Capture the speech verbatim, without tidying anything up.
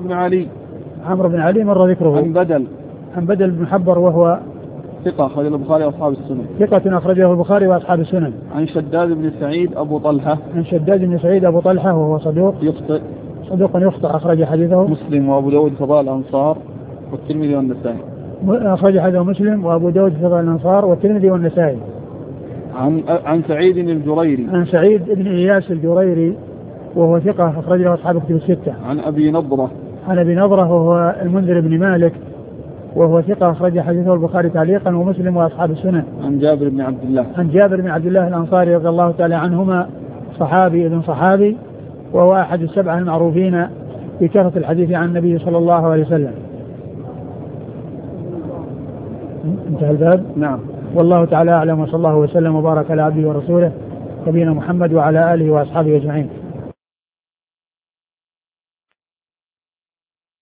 بن علي. عمرو بن علي مر ذكره. عن بدل. عن بدل بن حبر وهو ثقة أخرجه البخاري وأصحاب السنن. ثقة أخرجه البخاري وأصحاب السنن. عن شداد بن سعيد أبو طلحة. عن شداد بن سعيد أبو طلحة وهو صدوق يخطئ. صدوق يخطئ أخرج حديثه مسلم وأبو داود فضائل الأنصار والترمذي والنسائي. أخرج حديثه مسلم وأبو داود فضائل الأنصار والترمذي والنسائي. عن عن سعيد الجريري. عن سعيد بن إياس الجريري وهو ثقة أخرج له أصحاب كتب الستة. عن أبي نضرة. عن أبي نضرة وهو المنذر بن مالك وهو ثقة أخرج حديثه البخاري تعليقا ومسلم وأصحاب السنن. عن جابر بن عبد الله. عن جابر بن عبد الله الأنصاري رضي الله تعالى عنهما صحابي ابن صحابي وهو أحد السبعة المعروفين بكثرة الحديث عن النبي صلى الله عليه وسلم. انتهى الباب. نعم. والله تعالى أعلم وصلى الله وسلم وبارك على عبده ورسوله نبينا محمد وعلى آله وأصحابه أجمعين.